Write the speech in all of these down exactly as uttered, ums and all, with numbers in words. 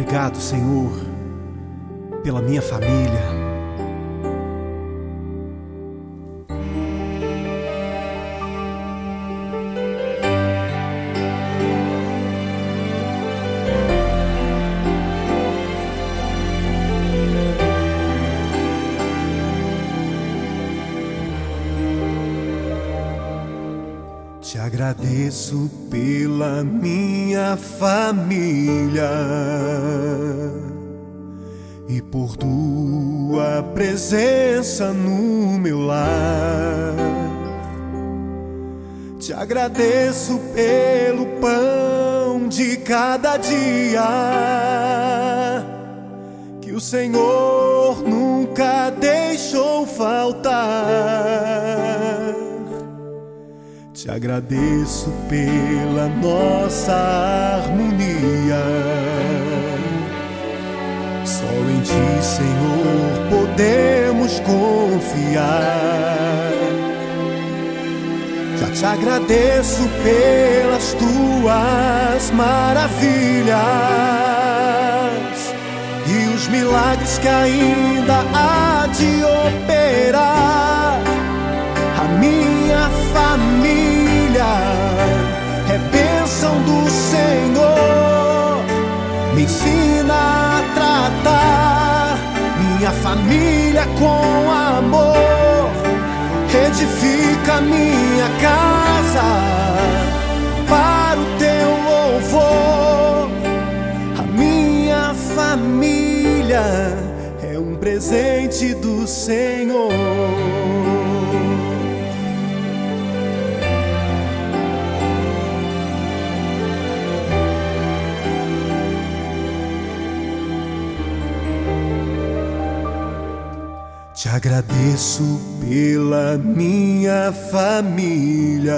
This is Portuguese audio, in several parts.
Obrigado, Senhor, pela minha família. Te agradeço pela minha família e por tua presença no meu lar. Te agradeço pelo pão de cada dia que o Senhor nunca deixou faltar. Te agradeço pela nossa harmonia. Só em Ti, Senhor, podemos confiar. Já te agradeço pelas Tuas maravilhas e os milagres que ainda há de operar. A minha família é bênção do Senhor, me ensina a tratar minha família com amor, edifica minha casa para o Teu louvor. A minha família é um presente do Senhor. Te agradeço pela minha família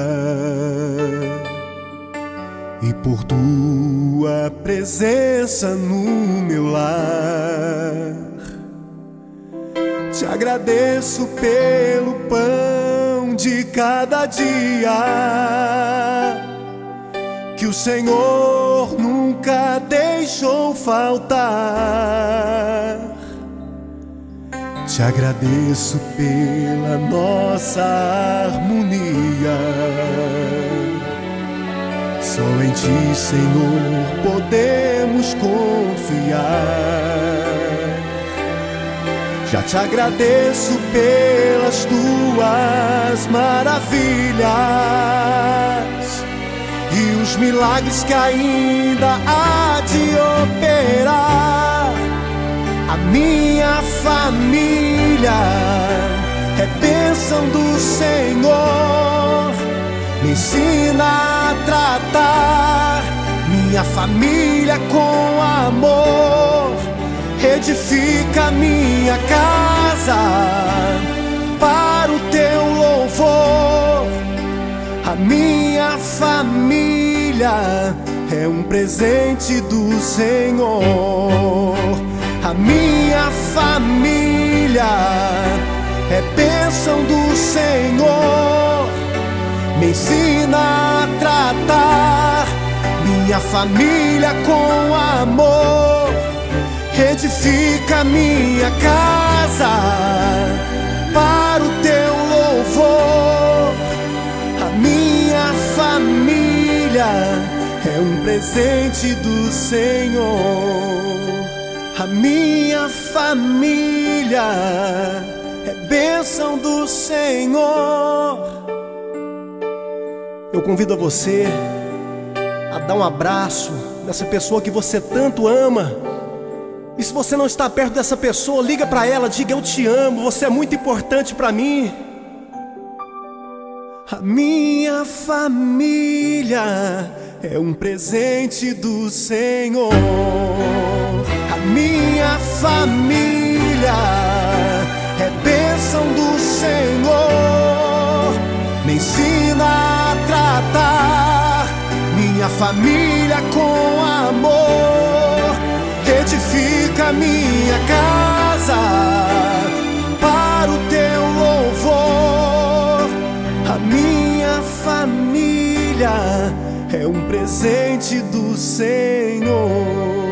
e por Tua presença no meu lar. Te agradeço pelo pão de cada dia que o Senhor nunca deixou faltar. Te agradeço pela nossa harmonia. Só em Ti, Senhor, podemos confiar. Já te agradeço pelas Tuas maravilhas e os milagres que ainda há de operar. A minha família é bênção do Senhor, me ensina a tratar minha família com amor, edifica minha casa para o Teu louvor. A minha família é um presente do Senhor. A minha família é bênção do Senhor, me ensina a tratar minha família com amor, edifica minha casa para o Teu louvor. A minha família é um presente do Senhor. A minha família é bênção do Senhor. Eu convido a você a dar um abraço nessa pessoa que você tanto ama. E se você não está perto dessa pessoa, liga para ela, diga: eu te amo, você é muito importante para mim. A minha família é um presente do Senhor. A minha família é bênção do Senhor, me ensina a tratar minha família com amor, edifica minha casa para o Teu louvor. A minha família é um presente do Senhor.